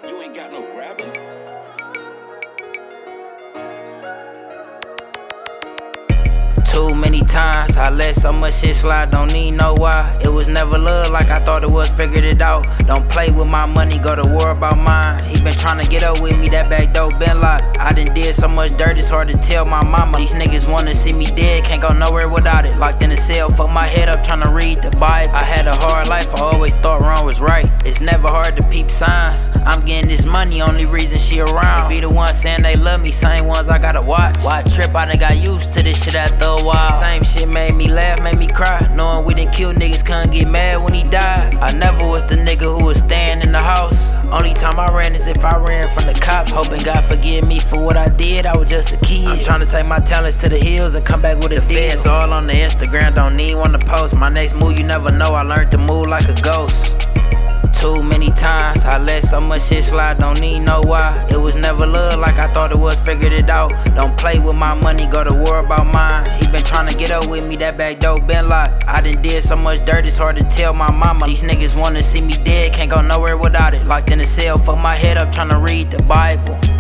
You ain't got no grabber. Too many times I let so much shit slide, don't need no why. It was never love like I thought it was, figured it out. Don't play with my money, go to war about mine. He been tryna get up with me, that back door been locked. I done did so much dirt, it's hard to tell my mama. These niggas wanna see me dead, can't go nowhere without it. Locked in a cell, fuck my head up tryna read the Bible. I had a hard life, I always thought wrong was right. It's never hard to peep signs. I'm getting this money, only reason she around. Be the ones saying they love me, same ones I gotta watch. Why trip, I done got used to this shit after a while. Same shit made me laugh, made me cry. Knowing we done killed niggas, couldn't get mad when he died. I never was the nigga who was staying in the house. Only time I ran is if I ran from the cops. Hoping God forgive me for what I did, I was just a kid. I'm tryna take my talents to the hills and come back with a deal. It's all on the Instagram, don't need one to post. My next move, you never know, I learned to move like a ghost. Too many times I let so much shit slide, don't need no why. It was never love like I thought it was, figured it out. Don't play with my money, go to war about mine. He been tryna get up with me, that back door been locked. I done did so much dirt, it's hard to tell my mama. These niggas wanna see me dead, can't go nowhere without it. Locked in a cell, fuck my head up tryna read the Bible.